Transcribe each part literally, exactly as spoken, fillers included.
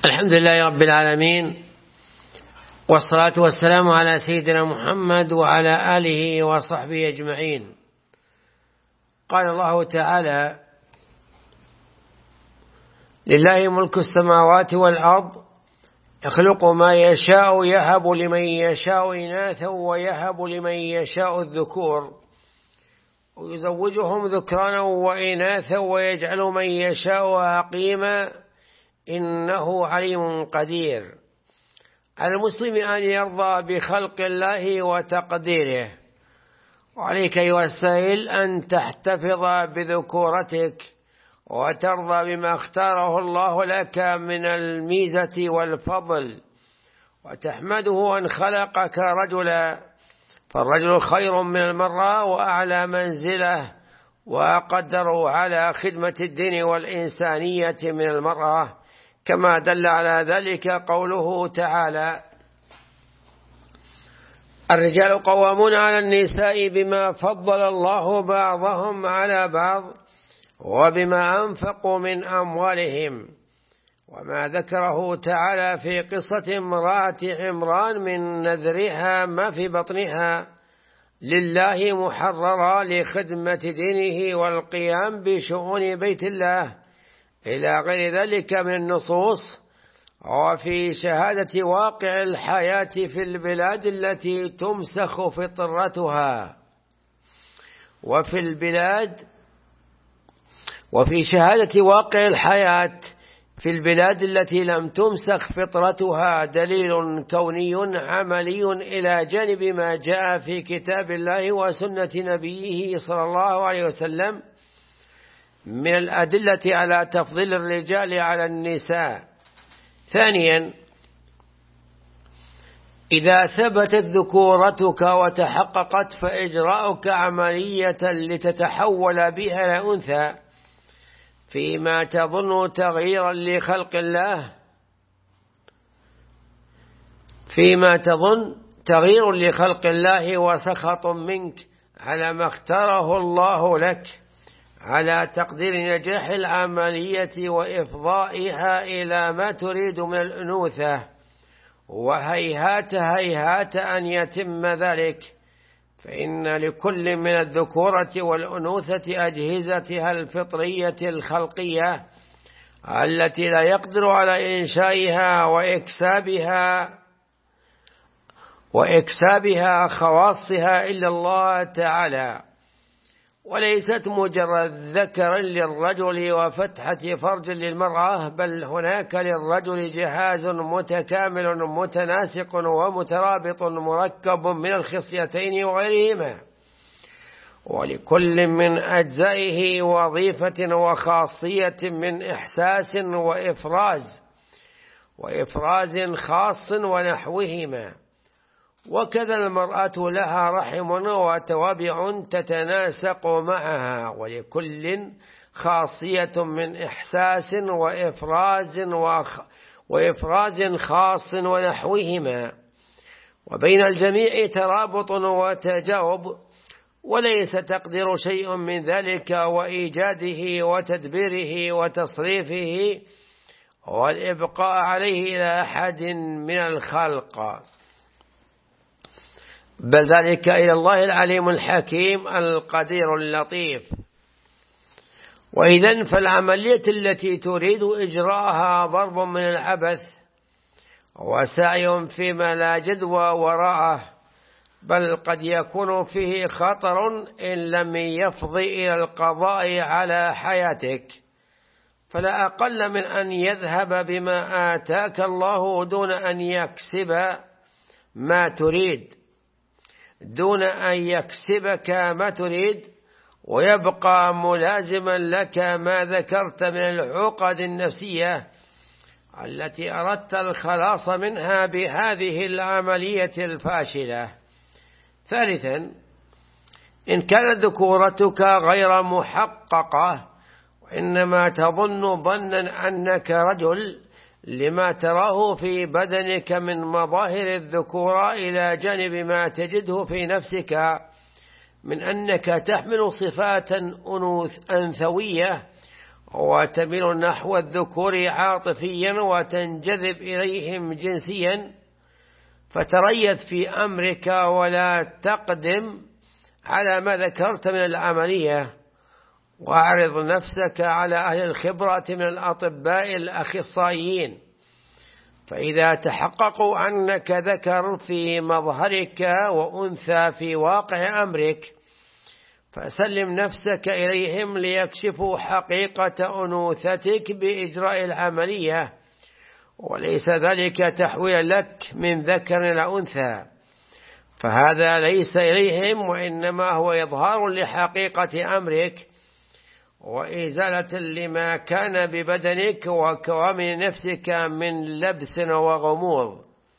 الحمد لله رب العالمين، والصلاة والسلام على سيدنا محمد وعلى آله وصحبه أجمعين. قال الله تعالى: لله ملك السماوات والأرض يخلق ما يشاء يهب لمن يشاء إناثا ويهب لمن يشاء الذكور ويزوجهم ذكرانا وإناثا ويجعل من يشاء عقيما إنه عليم قدير. على المسلم أن يرضى بخلق الله وتقديره، وعليك أيها السائل أن تحتفظ بذكورتك وترضى بما اختاره الله لك من الميزة والفضل، وتحمده أن خلقك رجلا، فالرجل خير من المرأة وأعلى منزله وأقدر على خدمة الدين والإنسانية من المرأة، كما دل على ذلك قوله تعالى: الرجال قوامون على النساء بما فضل الله بعضهم على بعض وبما أنفقوا من أموالهم. وما ذكره تعالى في قصة امرأة عمران من نذرها ما في بطنها لله محررا لخدمة دينه والقيام بشؤون بيت الله إلى غير ذلك من النصوص. وفي شهادة واقع الحياة في البلاد التي تمسخ فطرتها وفي البلاد وفي شهادة واقع الحياة في البلاد التي لم تمسخ فطرتها دليل كوني عملي إلى جانب ما جاء في كتاب الله وسنة نبيه صلى الله عليه وسلم من الأدلة على تفضيل الرجال على النساء. ثانيا، إذا ثبتت ذكورتك وتحققت فإجراؤك عملية لتتحول بها إلى أنثى فيما تظن تغييرا لخلق الله فيما تظن تغيير لخلق الله وسخط منك على ما اختاره الله لك على تقدير نجاح العملية وإفضائها إلى ما تريد من الأنوثة، وهيهات هيهات أن يتم ذلك، فإن لكل من الذكورة والأنوثة أجهزتها الفطرية الخلقية التي لا يقدر على إنشائها وإكسابها وإكسابها خواصها إلا الله تعالى، وليست مجرد ذكر للرجل وفتحة فرج للمرأة، بل هناك للرجل جهاز متكامل متناسق ومترابط مركب من الخصيتين وغيرهما، ولكل من أجزائه وظيفة وخاصية من إحساس وإفراز وإفراز خاص ونحوهما. وكذا المرأة لها رحم وتوابع تتناسق معها، ولكل خاصية من إحساس وإفراز وخ وإفراز خاص ونحوهما، وبين الجميع ترابط وتجاوب، وليس تقدر شيء من ذلك وإيجاده وتدبيره وتصريفه والإبقاء عليه إلى أحد من الخلق، بل ذلك إلى الله العليم الحكيم القدير اللطيف. وإذن فالعملية التي تريد إجراءها ضرب من العبث وسعي فيما لا جدوى وراءه، بل قد يكون فيه خطر إن لم يفضي إلى القضاء على حياتك، فلا أقل من أن يذهب بما آتاك الله دون أن يكسب ما تريد دون أن يكسبك ما تريد ويبقى ملازما لك ما ذكرت من العقد النفسية التي أردت الخلاص منها بهذه العملية الفاشلة. ثالثا، إن كانت ذكورتك غير محققة وإنما تظن ظنا أنك رجل لما تراه في بدنك من مظاهر الذكورة إلى جانب ما تجده في نفسك من أنك تحمل صفات أنثوية وتميل نحو الذكور عاطفيا وتنجذب إليهم جنسيا، فتريث في أمرك ولا تقدم على ما ذكرت من العملية، وأعرض نفسك على أهل الخبرة من الأطباء الأخصائيين، فإذا تحققوا أنك ذكر في مظهرك وأنثى في واقع أمرك فسلم نفسك إليهم ليكشفوا حقيقة أنوثتك بإجراء العملية، وليس ذلك تحويل لك من ذكر إلى أنثى، فهذا ليس إليهم، وإنما هو إظهار لحقيقة أمرك وإزالة لما كان ببدنك وكوامن نفسك من لبس وغموض.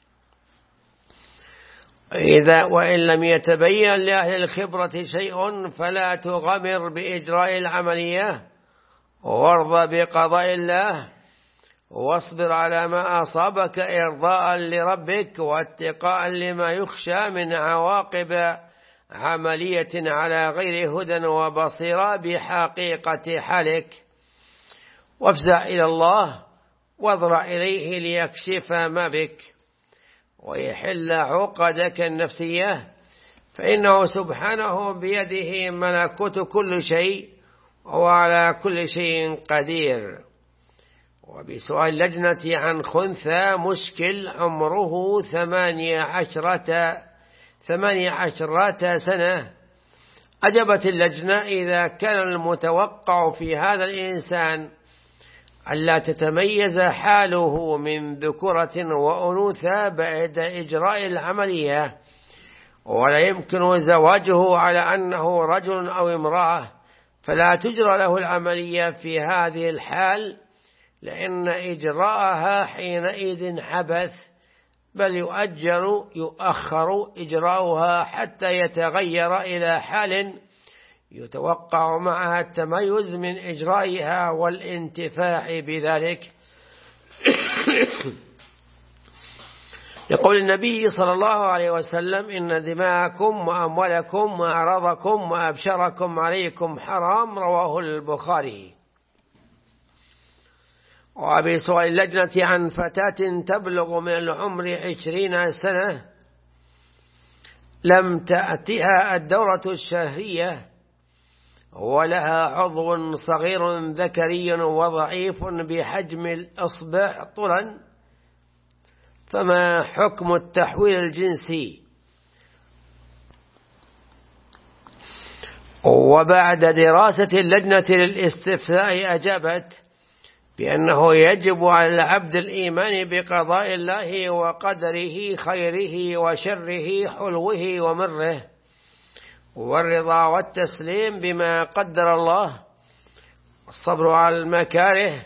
إذا وإن لم يتبين لأهل الخبرة شيء فلا تغامر بإجراء العملية، وارض بقضاء الله، واصبر على ما أصابك إرضاء لربك واتقاء لما يخشى من عواقب عملية على غير هدى وبصيرة بحقيقة حالك، وافزع إلى الله واضرع إليه ليكشف ما بك ويحل عقدك النفسية، فإنه سبحانه بيده ملكوت كل شيء وهو على كل شيء قدير. وبسؤال لجنة عن خنثى مشكل عمره ثمانية عشرة ثمانية عشرة سنة، أجابت اللجنة: إذا كان المتوقع في هذا الإنسان ألا تتميز حاله من ذكورة وأنوثة بعد إجراء العملية، ولا يمكن زواجه على أنه رجل أو امرأة، فلا تجرى له العملية في هذه الحال، لأن إجراءها حينئذ عبث، بل يؤجر يؤخر إجراؤها حتى يتغير إلى حال يتوقع معها التميز من إجرائها والانتفاع بذلك. يقول النبي صلى الله عليه وسلم: إن دماءكم وأموالكم وأعراضكم وأبشاركم عليكم حرام، رواه البخاري. وبسؤال اللجنة عن فتاة تبلغ من العمر عشرين سنة لم تأتها الدورة الشهرية ولها عضو صغير ذكري وضعيف بحجم الإصبع طولا، فما حكم التحويل الجنسي؟ وبعد دراسة اللجنة للاستفتاء أجابت بأنه يجب على العبد الإيمان بقضاء الله وقدره، خيره وشره، حلوه ومره، والرضا والتسليم بما قدر الله، والصبر على المكاره،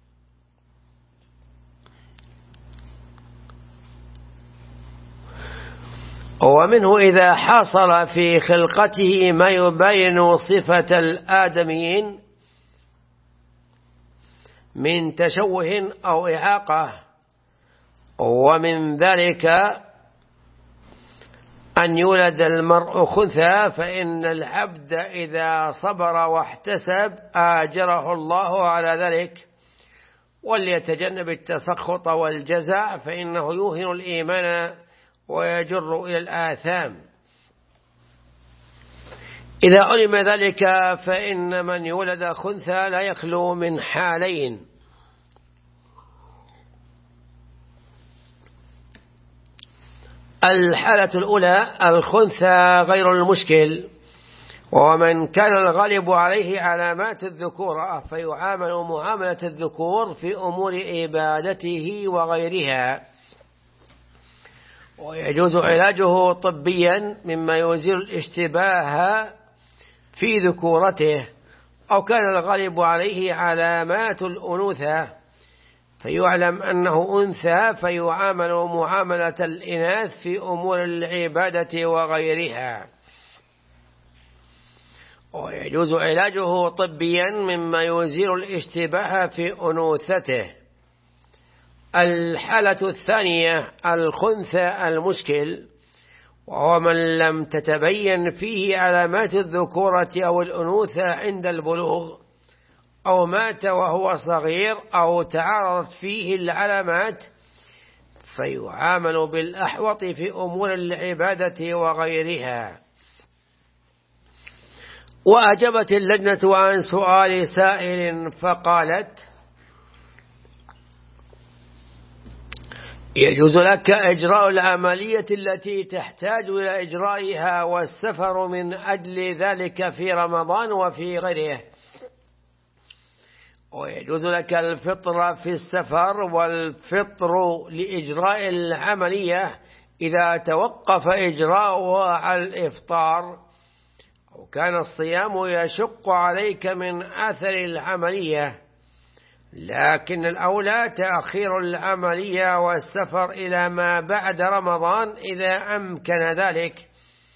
ومنه إذا حصل في خلقته ما يبين صفة الآدميين من تشوه أو إعاقة، ومن ذلك أن يولد المرء خنثى، فإن العبد إذا صبر واحتسب آجره الله على ذلك، وليتجنب التسخط والجزع، فإنه يوهن الإيمان ويجر إلى الآثام. إذا علم ذلك فإن من يولد خنثى لا يخلو من حالين: الحالة الأولى الخنثى غير المشكل، ومن كان الغالب عليه علامات الذكورة فيعامل معاملة الذكور في أمور عبادته وغيرها، ويجوز علاجه طبيا مما يزيل الاشتباه في ذكورته، أو كان الغالب عليه علامات الأنوثة فيعلم أنه أنثى فيعامل معاملة الإناث في أمور العبادة وغيرها، ويجوز علاجه طبيا مما يزيل الاشتباه في أنوثته. الحالة الثانية الخنثى المشكل، وهو من لم تتبين فيه علامات الذكورة أو الأنوثة عند البلوغ، أو مات وهو صغير أو تعارضت فيه العلامات فيعامل بالأحوط في أمور العبادة وغيرها. وأجابت اللجنة عن سؤال سائل فقالت: يجوز لك إجراء العملية التي تحتاج إلى إجرائها والسفر من أجل ذلك في رمضان وفي غيره، ويجوز لك الفطر في السفر والفطر لإجراء العملية إذا توقف إجراؤها على الإفطار، أو كان الصيام يشق عليك من أثر العملية، لكن الأولى تأخير العملية والسفر إلى ما بعد رمضان إذا أمكن ذلك،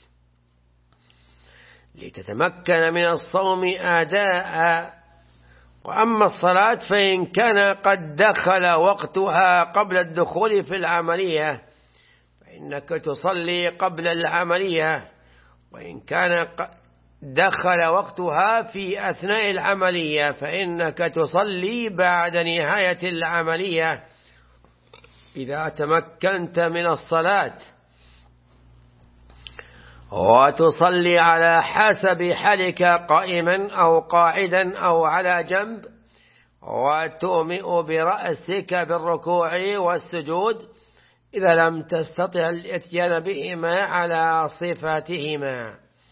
لتتمكن من الصوم أداء. وأما الصلاة فإن كان قد دخل وقتها قبل الدخول في العملية فإنك تصلي قبل العملية، وإن كان دخل وقتها في أثناء العملية فإنك تصلي بعد نهاية العملية إذا تمكنت من الصلاة، وتصلي على حسب حالك قائما أو قاعدا أو على جنب، وتؤمئ برأسك بالركوع والسجود إذا لم تستطع الاتيان بهما على صفاتهما.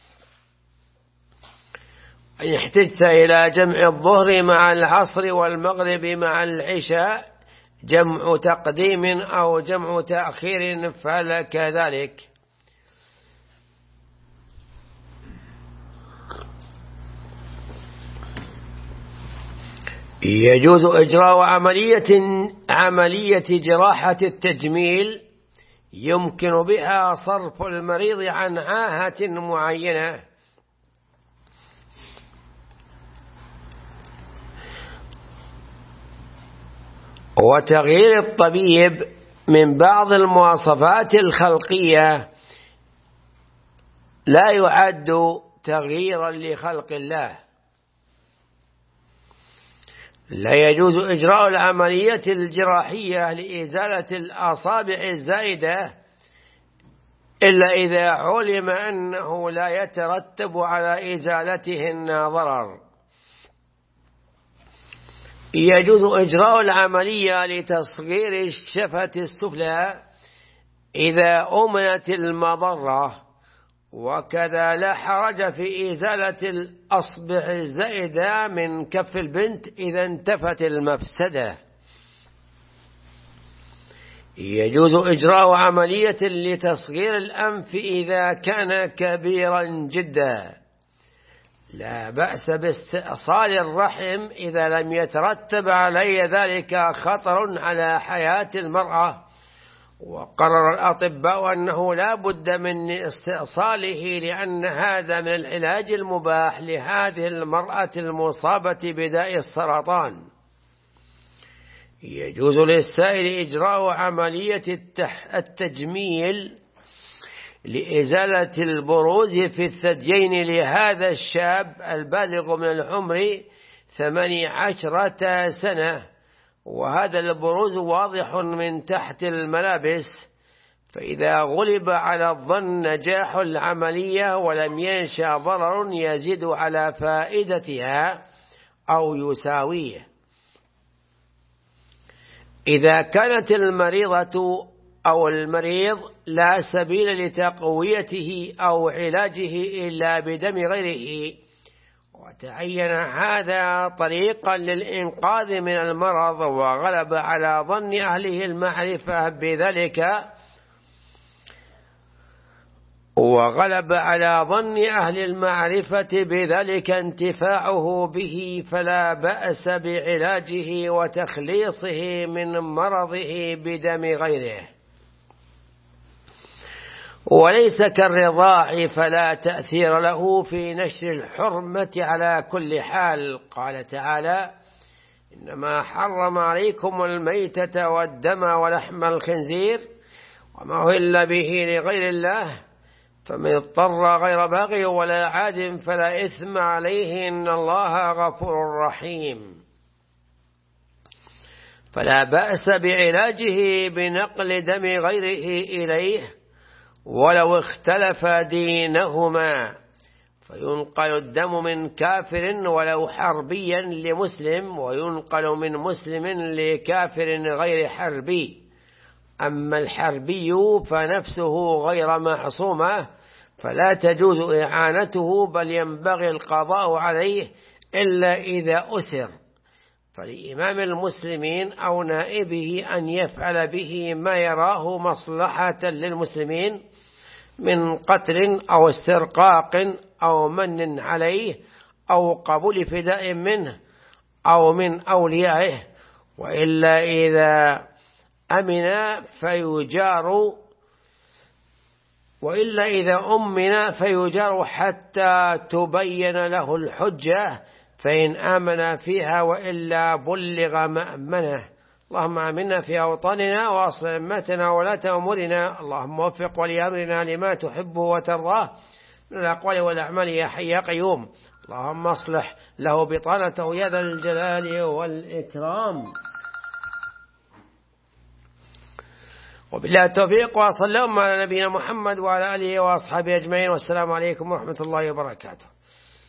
إن احتجت إلى جمع الظهر مع العصر والمغرب مع العشاء جمع تقديم أو جمع تأخير فلك ذلك. يجوز إجراء عملية عملية جراحة التجميل يمكن بها صرف المريض عن عاهة معينة، وتغيير الطبيب من بعض المواصفات الخلقية لا يعد تغييرا لخلق الله. لا يجوز إجراء العملية الجراحية لإزالة الأصابع الزائدة إلا إذا علم أنه لا يترتب على إزالتهن ضرر. يجوز إجراء العملية لتصغير الشفة السفلى إذا أمنت المضرة، وكذا لا حرج في إزالة الأصبع الزائدة من كف البنت إذا انتفت المفسدة. يجوز إجراء عملية لتصغير الأنف إذا كان كبيرا جدا، لا بأس باستئصال الرحم إذا لم يترتب علي ذلك خطر على حياة المرأة، وقرر الأطباء أنه لا بد من استئصاله لأن هذا من العلاج المباح لهذه المرأة المصابة بداء السرطان. يجوز للسائل إجراء عملية التجميل لإزالة البروز في الثديين لهذا الشاب البالغ من العمر ثماني عشرة سنة، وهذا البروز واضح من تحت الملابس، فإذا غلب على الظن نجاح العملية ولم ينشأ ضرر يزيد على فائدتها أو يساويه. إذا كانت المريضة أو المريض لا سبيل لتقويته أو علاجه إلا بدم غيره، وتعين هذا طريقا للإنقاذ من المرض، وغلب على ظن أهله المعرفة بذلك وغلب على ظن أهل المعرفة بذلك انتفاعه به، فلا بأس بعلاجه وتخليصه من مرضه بدم غيره. وليس كالرضاع فلا تأثير له في نشر الحرمة على كل حال. قال تعالى: إنما حرم عليكم الميتة والدم ولحم الخنزير وما أهل به لغير الله فمن اضطر غير باغي ولا عاد فلا إثم عليه إن الله غفور رحيم. فلا بأس بعلاجه بنقل دم غيره إليه ولو اختلف دينهما، فينقل الدم من كافر ولو حربيا لمسلم، وينقل من مسلم لكافر غير حربي. أما الحربي فنفسه غير معصومة فلا تجوز إعانته، بل ينبغي القضاء عليه إلا إذا أسر، فلإمام المسلمين أو نائبه أن يفعل به ما يراه مصلحة للمسلمين من قتل أو استرقاق أو من عليه أو قبول فداء منه أو من أوليائه، وإلا إذا أمن فيجار وإلا إذا أمن فيجار حتى تبين له الحجة، فإن آمن فيها وإلا بلغ مأمنه. اللهم آمنا في أوطاننا وأصلح أئمتنا ولاة أمورنا، اللهم وفق ولي أمرنا لما تحبه وترضاه من الأقوال والأعمال يا حي يا قيوم. اللهم اصلح له بطانته يا ذا الجلال والإكرام. وبالله التوفيق، وصلى اللهم على نبينا محمد وعلى آله وأصحابه أجمعين، والسلام عليكم ورحمة الله وبركاته.